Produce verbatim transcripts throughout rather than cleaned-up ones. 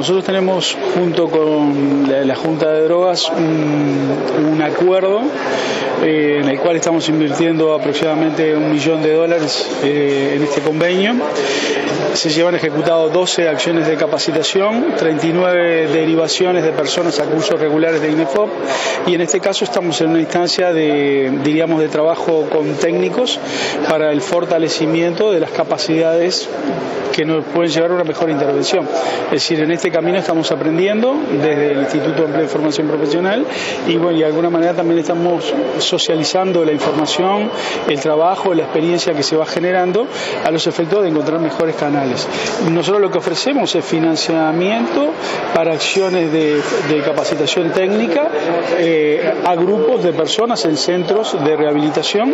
nosotros tenemos junto con la, la Junta de Drogas un, un acuerdo eh, en el cual estamos invirtiendo aproximadamente un millón de dólares eh, en este convenio. Se llevan ejecutados doce acciones de capacitación, treinta y nueve derivaciones de personas a cursos regulares de INEFOP, y en este caso estamos en una instancia de, diríamos, de trabajo con técnicos para el fortalecimiento de las capacidades que nos pueden llevar a una mejor intervención. Es decir, en este camino estamos aprendiendo desde el Instituto de Empleo y Formación Profesional y, bueno, y de alguna manera también estamos socializando la información, el trabajo, la experiencia que se va generando a los efectos de encontrar mejores canales. Nosotros lo que ofrecemos es financiamiento para acciones de, de capacitación técnica eh, a grupos de personas en centros de rehabilitación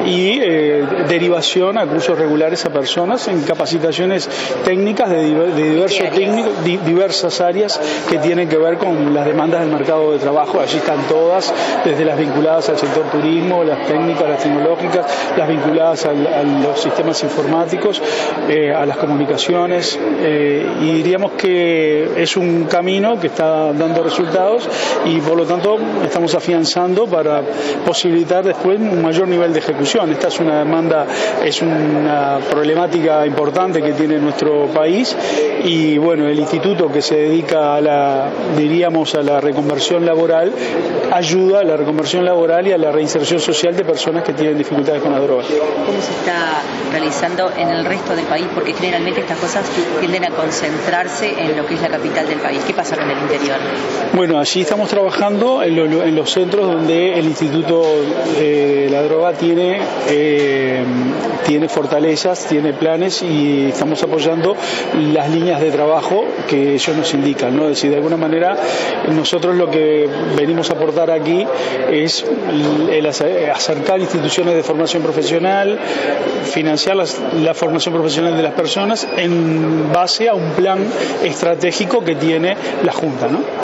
y eh, derivación a cursos regulares a personas en capacitaciones técnicas de, de diversos técnicos, di, diversas áreas que tienen que ver con las demandas del mercado de trabajo. Allí están todas, desde las vinculadas al sector turismo, las técnicas, las tecnológicas, las vinculadas al, a los sistemas informáticos, eh, a las comunicaciones, eh, y diríamos que es un camino que está dando resultados y por lo tanto estamos afianzando para posibilitar después un mayor nivel de ejecución. Esta es una demanda, es una problemática importante que tiene nuestro país y, bueno, el instituto que se dedica a la, diríamos, a la reconversión laboral, ayuda a la reconversión laboral y a la reinserción social de personas que tienen dificultades con la droga. ¿Cómo se está realizando en el resto del país? Porque generalmente estas cosas tienden a concentrarse en lo que es la capital del país. ¿Qué pasa con el interior? Bueno, allí estamos trabajando en, lo, en los centros donde el Instituto de la Droga tiene, eh, tiene fortalezas, tiene planes y estamos apoyando las líneas de trabajo que ellos nos indican, ¿no? Es decir, de alguna manera nosotros lo que venimos a aportar aquí es el acercar instituciones de formación profesional, financiar las, la formación profesional de las personas en base a un plan estratégico que tiene la Junta, ¿no?